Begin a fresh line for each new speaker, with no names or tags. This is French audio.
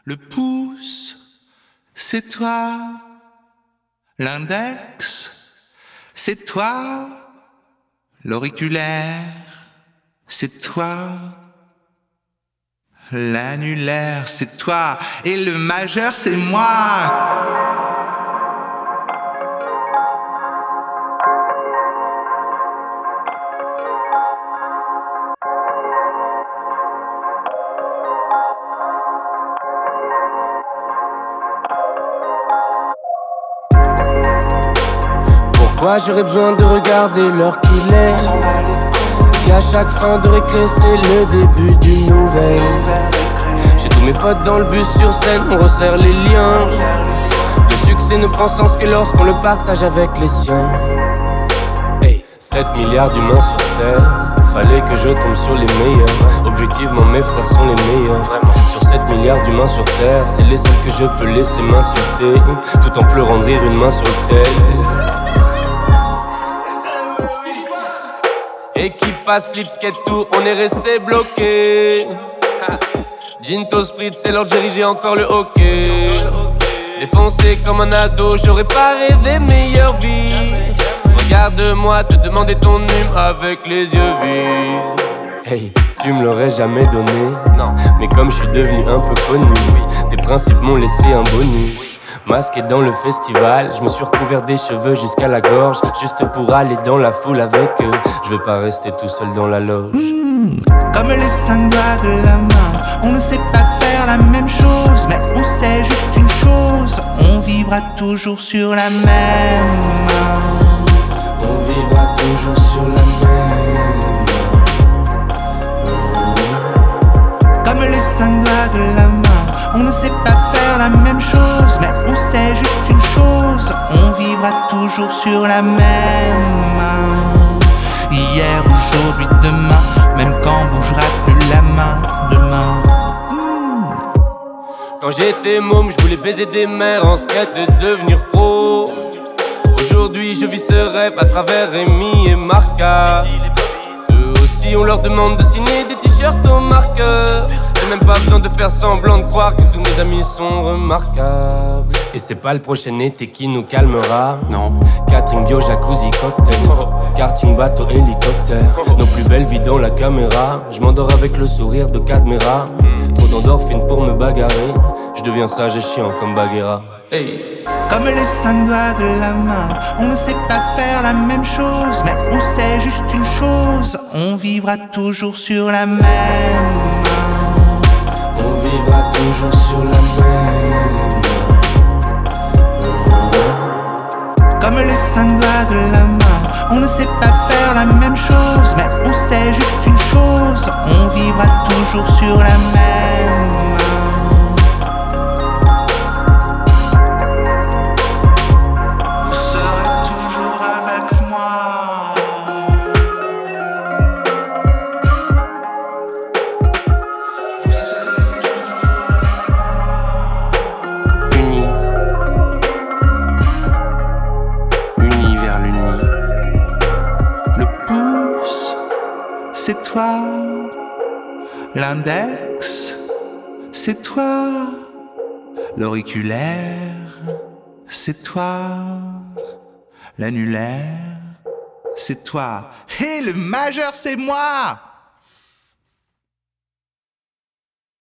Le pouce, c'est toi. L'index, c'est toi. L'auriculaire, c'est toi. L'annulaire, c'est toi. Et le majeur, c'est moi.
Pourquoi j'aurais besoin de regarder l'heure qu'il est? Si à chaque fin de récré c'est le début d'une nouvelle. J'ai tous mes potes dans le bus sur scène, on resserre les liens. Le succès ne prend sens que lorsqu'on le partage avec les siens. 7 milliards d'humains sur terre, fallait que je tombe sur les meilleurs. Objectivement mes frères sont les meilleurs. Sur 7 milliards d'humains sur terre, c'est les seuls que je peux laisser m'insulter, tout en pleurant de rire une main sur le tel. Équipage, flip, skate, tout, on est resté bloqué. Ginto, Sprit, c'est Lord Jerry, j'ai encore le hockey. Défoncé comme un ado, j'aurais pas rêvé meilleure vie. Regarde-moi te demander ton hume avec les yeux vides. Hey, tu me l'aurais jamais donné. Non, mais comme je suis devenu un peu connu, tes principes m'ont laissé un bonus. Masqué dans le festival, je me suis recouvert des cheveux jusqu'à la gorge, juste pour aller dans la foule avec eux. Je veux pas rester tout seul dans la loge.
Comme les 5 doigts de la main, on ne sait pas faire la même chose, mais on sait juste une chose, on vivra toujours sur la même main.
On vivra toujours sur la même.
Comme les 5 doigts de la main, on ne sait pas faire la même chose, mais on sait juste une chose, on vivra toujours sur la même main. Hier, aujourd'hui, demain, même quand on bougera plus la main demain.
Quand j'étais môme, je voulais baiser des mères en skate de devenir pro. Aujourd'hui je vis ce rêve à travers Rémi et Marca. Eux aussi on leur demande de signer des t-shirts au marqueur. J'ai même pas besoin de faire semblant de croire que tous mes amis sont remarquables. Et c'est pas le prochain été qui nous calmera. Non, catering bio, jacuzzi, cocktail. Karting, bateau, hélicoptère. Nos plus belles vies dans la caméra. Je m'endors avec le sourire de Cadmera. Trop d'endorphines pour me bagarrer. Je deviens sage et chiant comme Bagheera. Hey.
Comme les 5 doigts de la main, on ne sait pas faire la même chose, mais on sait juste une chose, on vivra toujours sur la même main.
On vivra toujours sur la même.
Comme les 5 doigts de la main, on ne sait pas faire la même chose, mais on sait juste une chose, on vivra toujours sur la même main. C'est toi, l'index, c'est toi, l'auriculaire, c'est toi, l'annulaire, c'est toi, et le majeur, c'est moi.